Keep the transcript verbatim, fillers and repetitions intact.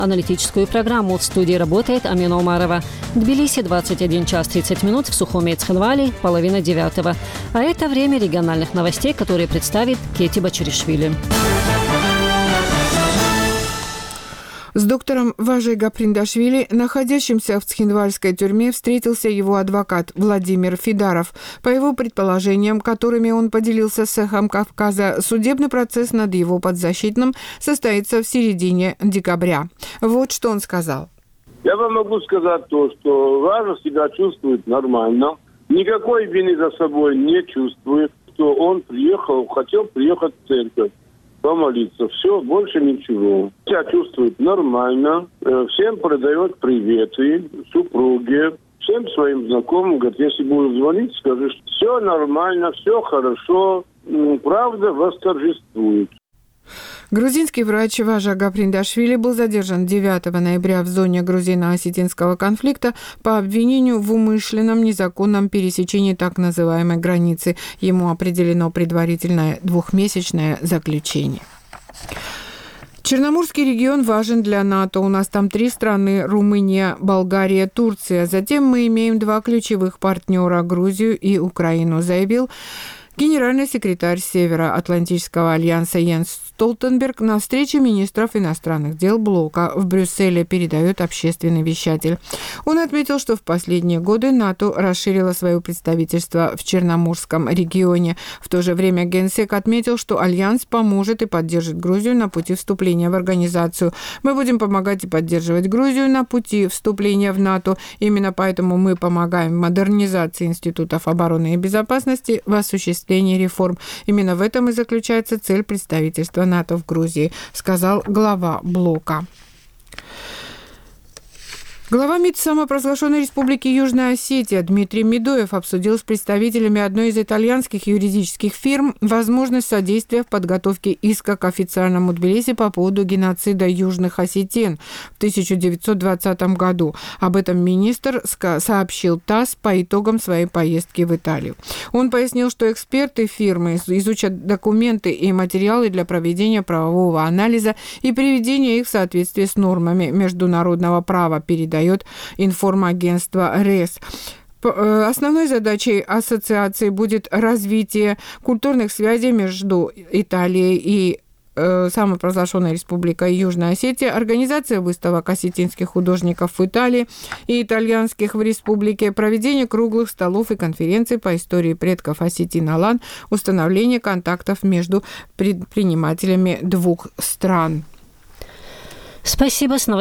аналитическую программу. В студии работает Амина Умарова. Тбилиси, двадцать один час тридцать минут, в Сухуме и Цхинвали половина девятого. А это время региональных новостей, которые представит Кети Бачаришвили. С доктором Важей Гаприндашвили, находящимся в Цхинвальской тюрьме, встретился его адвокат Владимир Фидаров. По его предположениям, которыми он поделился с «Эхом Кавказа», судебный процесс над его подзащитным состоится в середине декабря. Вот что он сказал. Я вам могу сказать то, что Важа себя чувствует нормально, никакой вины за собой не чувствует, что он приехал, хотел приехать в церковь помолиться. Все, больше ничего. Себя чувствует нормально. Всем передает приветы, супруге, всем своим знакомым. Говорит, если будешь звонить, скажи, что все нормально, все хорошо. Правда восторжествует. Грузинский врач Важа Гаприндашвили был задержан девятого ноября в зоне грузино-осетинского конфликта по обвинению в умышленном незаконном пересечении так называемой границы. Ему определено предварительное двухмесячное заключение. Черноморский регион важен для НАТО. У нас там три страны – Румыния, Болгария, Турция. Затем мы имеем два ключевых партнера – Грузию и Украину, заявил генеральный секретарь Североатлантического альянса Йенс Столтенберг на встрече министров иностранных дел блока в Брюсселе, передает общественный вещатель. Он отметил, что в последние годы НАТО расширило свое представительство в Черноморском регионе. В то же время генсек отметил, что альянс поможет и поддержит Грузию на пути вступления в организацию. Мы будем помогать и поддерживать Грузию на пути вступления в НАТО. Именно поэтому мы помогаем в модернизации институтов обороны и безопасности, в осуществлении реформ. Именно в этом и заключается цель представительства НАТО в Грузии, сказал глава блока. Глава МИД самопровозглашенной республики Южная Осетия Дмитрий Медоев обсудил с представителями одной из итальянских юридических фирм возможность содействия в подготовке иска к официальному Тбилиси по поводу геноцида южных осетин в тысяча девятьсот двадцатом году. Об этом министр сообщил ТАСС по итогам своей поездки в Италию. Он пояснил, что эксперты фирмы изучат документы и материалы для проведения правового анализа и приведения их в соответствие с нормами международного права, передает информагентство РЭС. Основной задачей ассоциации будет развитие культурных связей между Италией и самопровозглашенной республикой Южная Осетия, организация выставок осетинских художников в Италии и итальянских в республике, проведение круглых столов и конференций по истории предков осетин-алан, установление контактов между предпринимателями двух стран. Спасибо.